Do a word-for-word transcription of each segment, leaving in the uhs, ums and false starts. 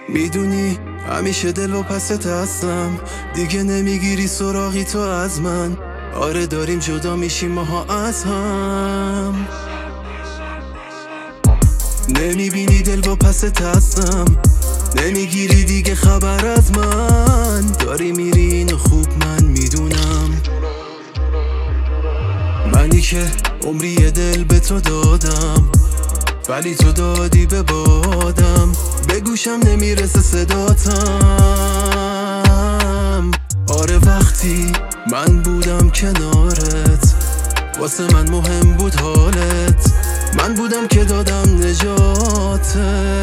میدونی همیشه دل و پست هستم، دیگه نمیگیری سراغی تو از من. آره داریم جدا میشیم ماها از هم. نمیبینی دل و پست هستم، نمیگیری دیگه خبر از من. داری میری اینو خوب من میدونم. منی که عمری دل به تو دادم، ولی تو دادی به بادم. به گوشم نمیرسه صداتم. آره وقتی من بودم کنارت، واسه من مهم بود حالت. من بودم که دادم نجاتت.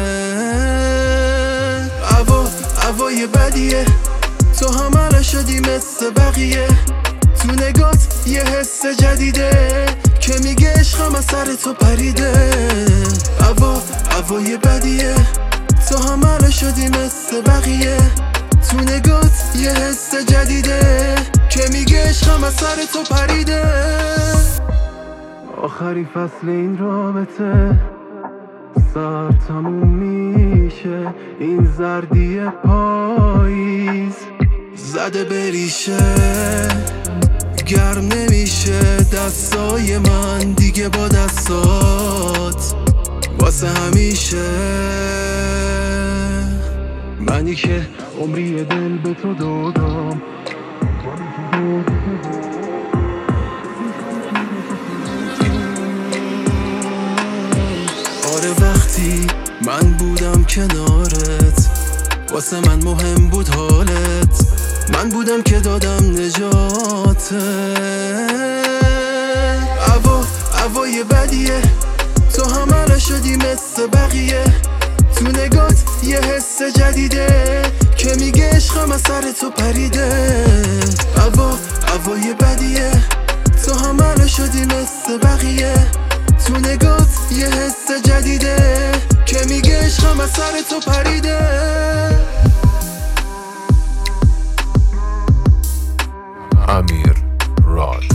هوا هوای بدیه، تو همه شدی مثل بقیه. تو نگات یه حس جدیده که میگه عشقم از سر تو پریده. هوا هوای بدیه، تو همه شدی مثل بقیه. تو نگات یه حس جدیده که میگه عشقم از سر تو پریده. آخری فصل این رابطه سر تموم میشه. این زردی پاییز زده بریشه، گرم نمیشه دستای من دیگه با دستات واسه همیشه. منی که عمری دل به تو دادم، آره وقتی من بودم کنارت، واسه من مهم بود حالت. من بودم که دادم نجاتت. هوا هوای بدیه، تو همه شدی مثل بقیه. تو نگات یه حس جدیده که میگه عشقم از سر تو پریده. هوا هوای بدیه، تو همه شدی مثل بقیه. تو نگات یه حس جدیده که میگه عشقم از سر تو پریده. امیر راد